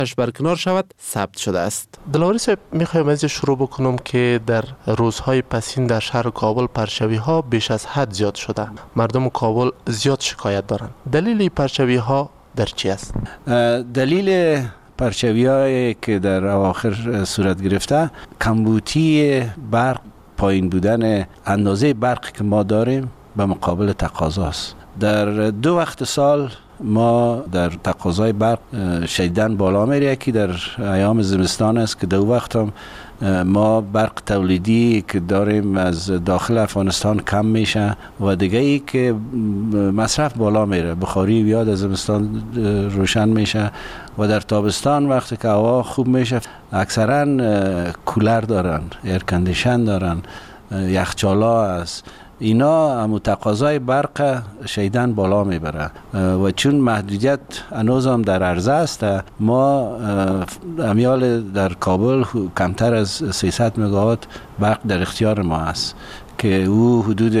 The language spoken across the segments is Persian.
برکنار شود ثبت شده است. دلاوری صاحب، میخوایم از شروع بکنم که در روزهای پسین در شهر کابل پرچوی ها بیش از حد زیاد شده. مردم کابل زیاد شکایت دارند. دلیل پرچوی ها در چی است؟ دلیل پرچوی هایی که در اواخر صورت گرفته کمبودی برق، پایین بودن اندازه برق که ما داریم به مقابل تقاضاست. در دو وقت سال ما در تقاضای برق شدیداً بالا میره. یکی در ایام زمستان است که دو وقت هم ما برق تولیدی که داریم از داخل افغانستان کم میشه و دیگه ای که مصرف بالا میره، بخاری بیاد از زمستان روشن میشه و در تابستان وقتی که هوا خوب میشه اکثرا کولر دارن، ایر کندیشن دارن، یخچالا است. اینا هم تقاضای برق شدیداً بالا میبره و چون محدودیت هنوز هم در عرضه است، ما امیال در کابل کمتر از 300 مگاوات برق در اختیار ما است که او حدود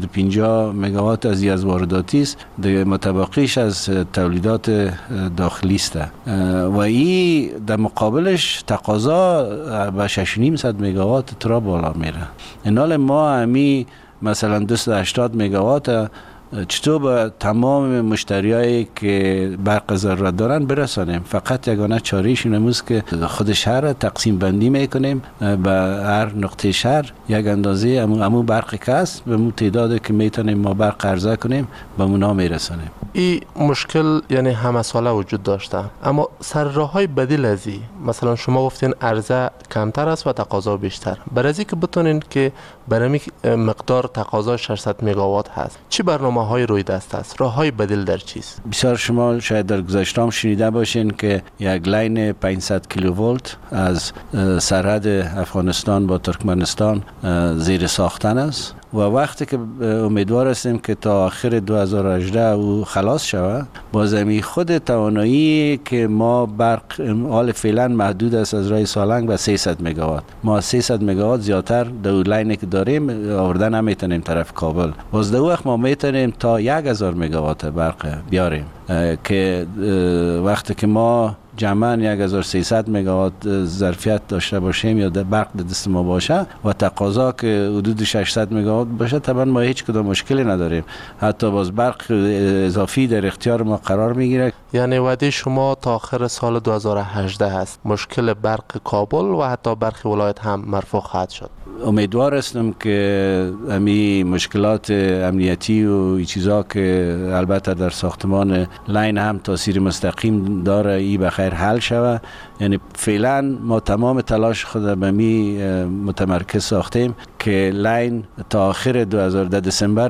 250 مگاوات از وارداتی است، دیگه متبقیش از تولیدات داخلی است و این در مقابلش تقاضا به 6.5 مگاوات ترا بالا میره. اینال ما همی مثلا 280 مگاوات چطور به تمام مشتریایی که برق ضرورت دارن برسانیم؟ فقط یگانه چاره‌اش این است که خود شهر تقسیم بندی میکنیم، به هر نقطه شهر یک اندازه امو برقی که است به مو تعدادی که میتونیم ما برق عرضه کنیم به اونا میرسانیم. این مشکل یعنی همه ساله وجود داشته، اما سر راه‌های بدیل از این، مثلا شما گفتین عرضه کمتر است و تقاضا بیشتر، برای از اینکه بتونین که برای مقدار تقاضا 600 مگاوات هست، چی برنامه‌های روی دست است؟ راه‌های بدیل در چیست؟ بسیار شما شاید در گذشته هم شنیده باشین که یک لاین 500 کیلوولت از سرحد افغانستان با ترکمنستان زیر ساختن است و وقتی که امیدوار هستیم که تا آخر 2018 او خلاص شود، بازمی خود توانایی که ما برق حال فعلا محدود است از راه سالنگ به 300 مگاوات. ما 300 مگاوات زیادتر در لاینی که داریم آوردن نمیتونیم طرف کابل. باز در وقت ما میتونیم تا 1000 مگاوات برق بیاریم که وقتی که ما جمعاً 1300 مگاوات ظرفیت داشته باشیم یا برق در دست ما باشه و تقاضا که حدود 600 مگاوات باشه، طبعا ما هیچ کدام مشکلی نداریم. حتی باز برق اضافی در اختیار ما قرار میگیره. یعنی وعده شما تا آخر سال 2018 هست مشکل برق کابل و حتی برق ولایت هم مرفوع خواهد شد؟ امیدوار هستم که امی مشکلات امنیتی و چیزا که البته در ساختمان لاین هم تاثیر مستقیم داره ای بخیر حل شود. یعنی فعلا ما تمام تلاش خود به می متمرکز ساختیم که لاین تا آخر دسامبر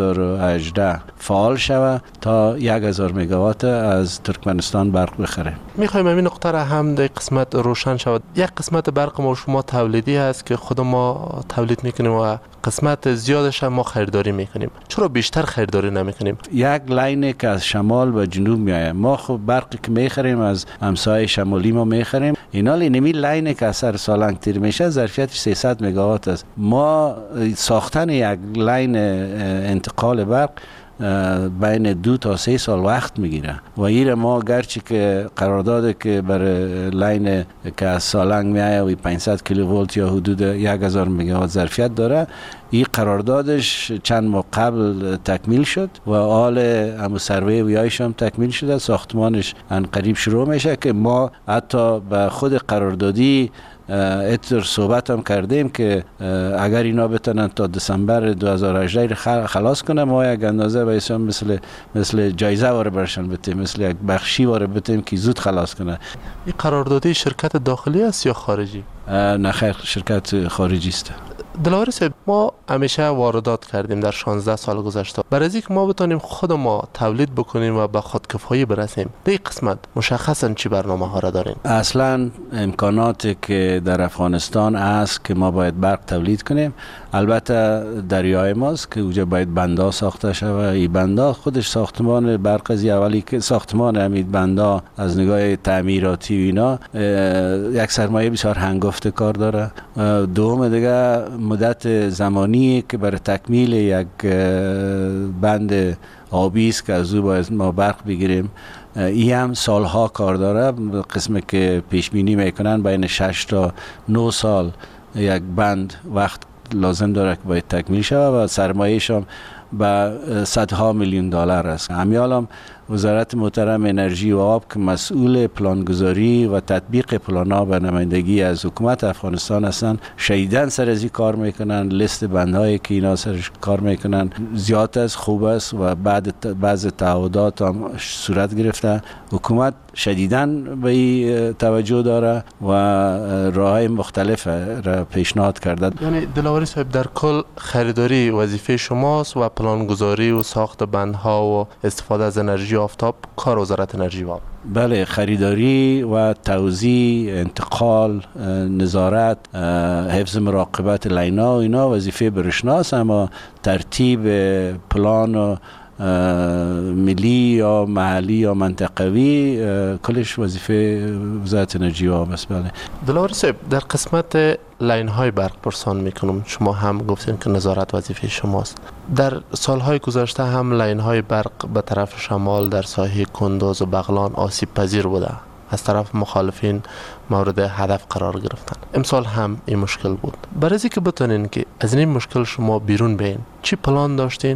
2018 فعال شود تا 1000 مگاوات از ترکمنستان برق بخره. میخوایم این نقطه را هم در قسمت روشن شود. یک قسمت برق ما شما تولیدی هست که خود ما تولید میکنیم و قسمت زیادش ما خریداری میکنیم. چرا بیشتر خریداری نمیکنیم؟ یک لاین که از شمال و جنوب میآید، ما خب برقی که میخریم از همسایه شمالی ما میخریم. اینا نمی لاین که از سر سالنگ تیر میشه ظرفیتش 300 مگاوات است. ما ساختن یک لاین انتقال برق بین 2 تا 3 سال وقت میگیره و این ما گرچه که قرارداد که برای لاین که از سالنگ میآید و 500 کیلوولت یا حدود 1000 مگاوات ظرفیت داره، این قراردادش چند ماه قبل تکمیل شد و حال همو سروی ویایش هم تکمیل شده، ساختمانش ان قریب شروع میشه که ما حتی به خود قراردادی اتر صحبت هم کردیم که اگر اینا بتونن تا دسامبر 2018 خلاص کنه، ما یک اندازه به اسم مثل جایزه واره برشان بتیم، مثل یک بخشی واره بتیم که زود خلاص کنه. این قراردادی شرکت داخلی است یا خارجی؟ نه خیر، شرکت خارجی است. دلاوری صاحب، ما همیشه واردات کردیم در 16 سال گذشته. برای اینکه ما بتونیم خود ما تولید بکنیم و به خودکفایی برسیم، در این قسمت مشخصا چی برنامه ها را داریم؟ اصلا امکاناتی که در افغانستان است که ما باید برق تولید کنیم، البته دریای ماست که اونجا باید بندا ساخته شود. این بندا خودش ساختمان برق از اولی که ساختمان امید بندا از نگاه تعمیراتی و اینا یک سرمایه بسیار هنگفت کار داره. دوم دیگه مدت زمانی که برای تکمیل یک بند آبی است که از او باید ما برق بگیریم این هم سالها کار داره. قسمی که پیش بینی میکنن بین 6 تا 9 سال یک بند وقت لازم داره که باید تکمیل شود و سرمایه‌اش هم به صدها میلیون دلار است. همیال وزارت محترم انرژی و آب که مسئول پلانگذاری و تطبیق پلانا به نمایندگی از حکومت افغانستان هستند، شدیداً سر از این کار میکنن. لیست بندهایی که اینا سرش کار میکنن زیاد است، خوب است و بعض تعهدات هم صورت گرفته. حکومت شدیداً به این توجه داره و راههای مختلف را پیشنهاد کرده. یعنی دلاوری صاحب در کل خریداری وظیفه شماست و پلانگذاری و ساخت بندها و استفاده از انرژی آفتاب کار وزارت انرژی و آب. بله، خریداری و توزیع، انتقال، نظارت، حفظ مراقبت لینا و اینا وظیفه برشناس، اما ترتیب پلان و ملی یا محلی یا منطقوی کلش وظیفه وزارت انرژی و آب است. بله دلاوری صاحب، در قسمت لاین های برق پرسان میکنم. شما هم گفتین که نظارت وظیفه شماست. در سالهای گذشته هم لاین های برق به طرف شمال در ساحه کندوز و بغلان آسیب پذیر بوده، از طرف مخالفین مورد هدف قرار گرفتن. امسال هم این مشکل بود. برای اینکه بتونین که از این مشکل شما بیرون بین، چی پلان داشتین؟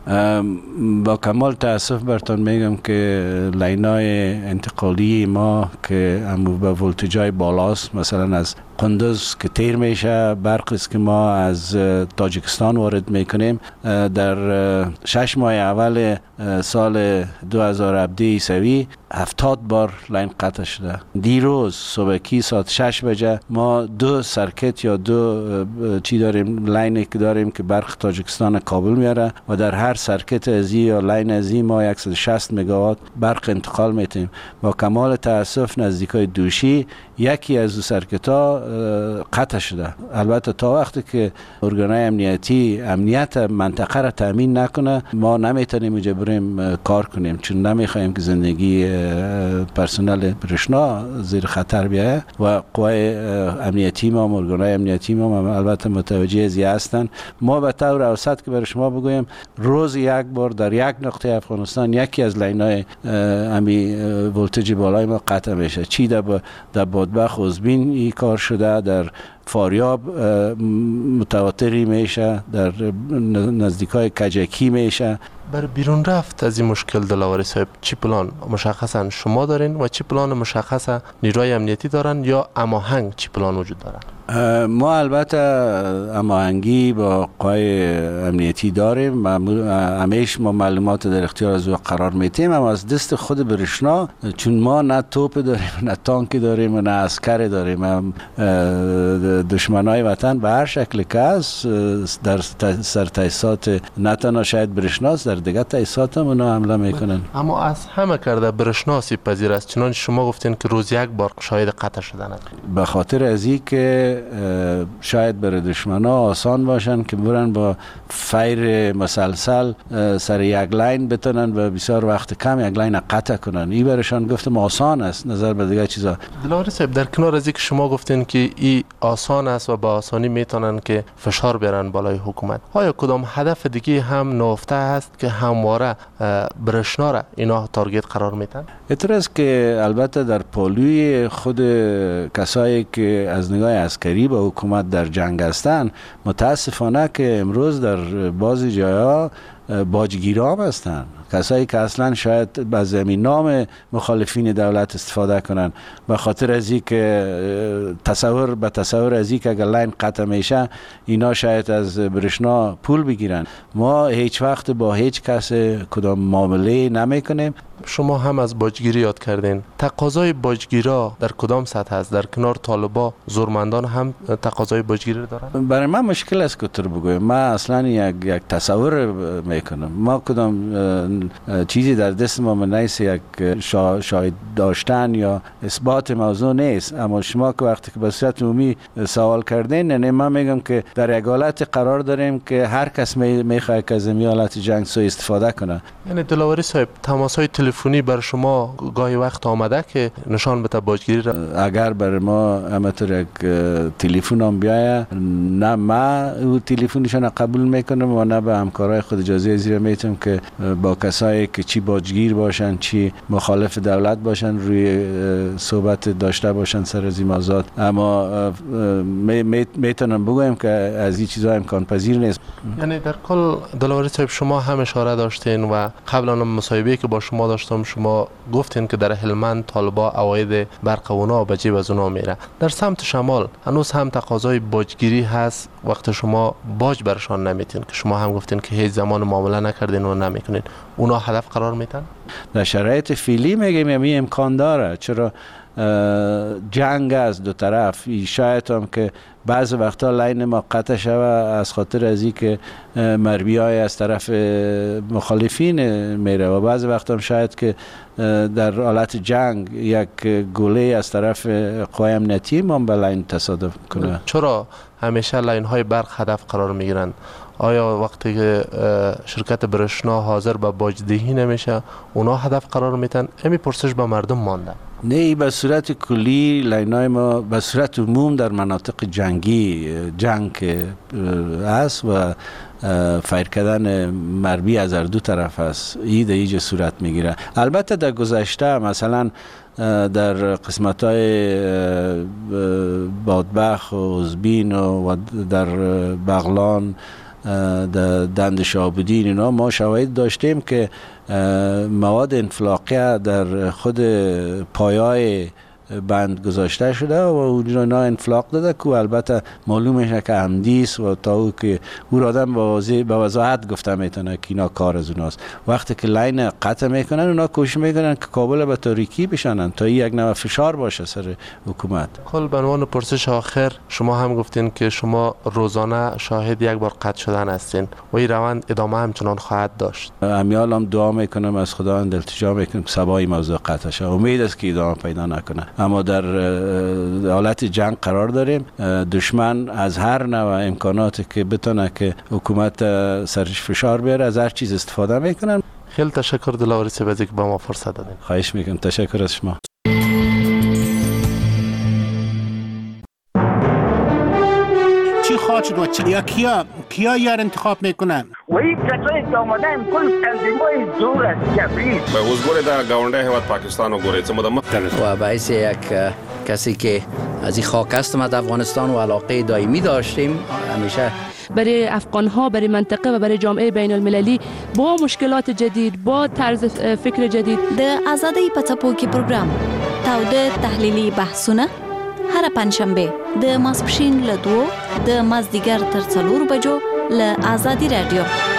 با کمال تاسف براتون میگم که لاینای انتقالی ما که با ولتاژهای بالاست، مثلا از قندوز که تیر میشه، برق است که ما از تاجیکستان وارد میکنیم، در 6 ماه اول سال 2017 عیسوی 70 بار لاین قطع شده. دیروز صبحکی ساعت 6 بجه ما 2 سرکت یا 2 چی داریم، لاینی که داریم که برق تاجیکستان کابل میاره و در هر سرکت ازی یا لاین ازی ما 160 مگاوات برق انتقال میتیم. با کمال تاسف نزدیکای دوشی یکی از دو سرکت ها قطع شده. البته تا وقتی که ارگانهای امنیتی امنیت منطقه را تامین نکنه ما نمیتونیم اینجا بریم کار کنیم، چون نمیخوایم که زندگی پرسنل برشنا زیر خطر بیایه و قوای امنیتی ما و ارگانهای امنیتی ما البته متوجه ازی هستن. ما به طور اوسط که برای شما بگویم روز یک بار در یک نقطه افغانستان یکی از لاین‌های امی ولتاژ بالای ما قطع میشه. چی در بادبخ عزبین این کار شده، در فاریاب متواتری میشه، در نزدیکای کجکی میشه. بر بیرون رفت از این مشکل دلاوری صاحب چی پلان مشخصا شما دارین و چی پلان مشخصا نیروی امنیتی دارن یا هماهنگ چی پلان وجود دارن؟ ما البته هماهنگی با قوای امنیتی داریم، همیشه ما معلومات در اختیار از او قرار میتیم، اما از دست خود برشنا، چون ما نه توپ داریم نه تانک داریم نه عسکر داریم، دشمنای وطن به هر شکل که است در سر تاسیسات نه تنها شاید برشناس در دیگه تاسیسات هم اونا حمله میکنن. اما از همه کرده برشناسی پذیر است، چنانچه شما گفتین که روز یک بار شاید قطع شدن. به خاطر از این که شاید برای دشمنا آسان باشن که برن با فیر مسلسل سر یک لاین بتونن و بسیار وقت کم یک لاین قطع کنن. این برشان گفتم آسان است نظر به دیگه چیزا. دلاوری صاحب، در کنار از اینکه شما گفتین که این آسان است و با آسانی میتونن که فشار بیارن بالای حکومت، آیا کدام هدف دیگه هم نهفته هست که همواره برشنا را اینا تارگت قرار میدن؟ اعتراض که البته در پالوی خود کسایی که از نگاه عسکری با حکومت در جنگ هستند، متاسفانه که امروز در بعضی جاها باجگیران هستند، کسایی که اصلا شاید با زمین نام مخالفین دولت استفاده کنن به خاطر از این که تصور از این که اگر لاین قطع میشه اینا شاید از برشنا پول بگیرن. ما هیچ وقت با هیچ کس کدام معامله نمی کنیم. شما هم از باجگیری یاد کردین. تقاضای باجگیرا در کدام سطح است؟ در کنار طالبا زورمندان هم تقاضای باجگیری دارن؟ برای من مشکل است که تو بگویم. من اصلا یک تصور میکنم. ما کدام چیزی در دست ما نیست، یک شاهد داشتن یا اثبات موضوع نیست. اما شما که وقتی که به صورت عمومی سوال کردین، نه من میگم که در یک حالت قرار داریم که هر کس میخواد که از این حالت جنگ سو استفاده کنه. یعنی دلاوری صاحب، تماس‌های تلفنی بر شما گاهی وقت آمده که نشان بده باجگیری را؟ اگر بر ما همطور یک تلفن هم بیایه، نه ما او تلفنشان قبول میکنم و نه به همکارای خود اجازه زیر میتونم که با کسایی که چی باجگیر باشن چی مخالف دولت باشن روی صحبت داشته باشن سر از این موضوعات. اما میتونم بگویم که از این چیزا امکان پذیر نیست. یعنی در کل دلاوری صاحب شما هم اشاره داشتین و قبلا مصاحبه‌ای که با شما داشتم شما گفتین که در هلمند طالبا عواید برق اونا به جیب از اونا میره. در سمت شمال هنوز هم تقاضای باجگیری هست وقت شما باج برشان نمیتین که شما هم گفتین که هیچ زمان معامله نکردین و نمیکنین. اونا هدف قرار میتن؟ در شرایط فعلی میگیم یعنی امکان داره. چرا جنگ از دو طرف شاید هم که بعض وقتا لاین ما قطع شوه از خاطر از این که مرمیای از طرف مخالفین میره و بعض وقتا هم شاید که در حالت جنگ یک گوله از طرف قوای امنیتی ما به لاین تصادف کنه. چرا همیشه لاین های برق هدف قرار میگیرند؟ آیا وقتی که شرکت برشنا حاضر به باجدهی نمیشه اونا هدف قرار میتن؟ امی پرسش به مردم مانده. نه به صورت کلی لاینای ما به صورت عموم در مناطق جنگی جنگ است و فایر کردن مرمی از هر دو طرف است. ایده صورت میگیره. البته در گذشته مثلا در قسمت‌های بادبخ و ازبین و در بغلان در دند شابودین اینا ما شواهد داشتیم که مواد انفلاقی در خود پایای بند گذاشته شده و اونا انفلاق داده که البته معلوم میشه که عمدیست و تا او که او را آدم به وضاحت گفته میتونه که اینا کار از اوناست. وقتی که لاین قطع میکنن اونا کوشش میکنن که کابل به تاریکی بشنن تا یک نوع فشار باشه سر حکومت. کل به عنوان پرسش آخر شما هم گفتین که شما روزانه شاهد یک بار قطع شدن هستین و این روند ادامه همچنان خواهد داشت. امیال هم دعا میکنم از خداوند التجا میکنم که سبای موضوع قطع شه. امید است که ادامه پیدا نکنه. اما در حالت جنگ قرار داریم. دشمن از هر نوع امکاناتی که بتونه که حکومت سرش فشار بیاره از هر چیز استفاده میکنن. خیلی تشکر دلاوری صاحب از اینکه به ما فرصت دادین. خواهش میکنم. تشکر از شما. چی خواهد شد و یا کیا یار انتخاب میکنن؟ و این کسایی که آمدن کل تنظیمای زور است کبیر به حضور در گاونده هیواد پاکستان و گوریت و باعث یک کسی که از این خاک هستم از افغانستان و علاقه دائمی داشتیم همیشه برای افغان‌ها برای منطقه و برای جامعه بین المللی با مشکلات جدید با طرز فکر جدید د آزادۍ په څپو کې پروګرام تاوده تحلیلي بحثونه هر پنځشنبه د ماسپښین له 2 د مازدیګر تر 4 بجو له آزادي رادیو